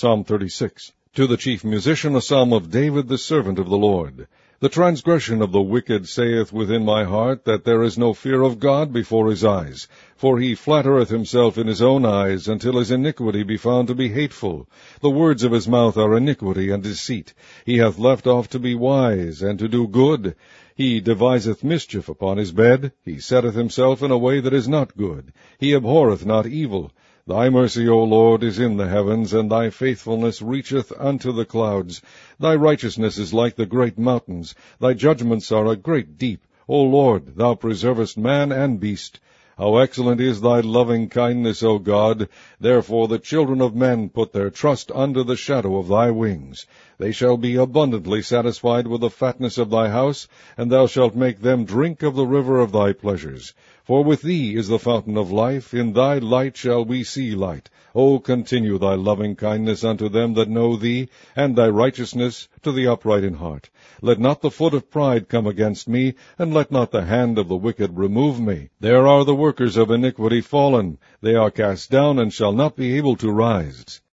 Psalm 36. To the chief musician, a psalm of David the servant of the Lord. The transgression of the wicked saith within my heart, that there is no fear of God before his eyes. For he flattereth himself in his own eyes, until his iniquity be found to be hateful. The words of his mouth are iniquity and deceit. He hath left off to be wise, and to do good. He deviseth mischief upon his bed. He setteth himself in a way that is not good. He abhorreth not evil. Thy mercy, O Lord, is in the heavens, and thy faithfulness reacheth unto the clouds. Thy righteousness is like the great mountains. Thy judgments are a great deep. O Lord, thou preservest man and beast. How excellent is thy loving kindness, O God! Therefore the children of men put their trust under the shadow of thy wings. They shall be abundantly satisfied with the fatness of thy house, and thou shalt make them drink of the river of thy pleasures. For with thee is the fountain of life, in thy light shall we see light. O continue thy loving kindness unto them that know thee, and thy righteousness to the upright in heart. Let not the foot of pride come against me, and let not the hand of the wicked remove me. There are the workers of iniquity fallen. They are cast down, and shall not be able to rise.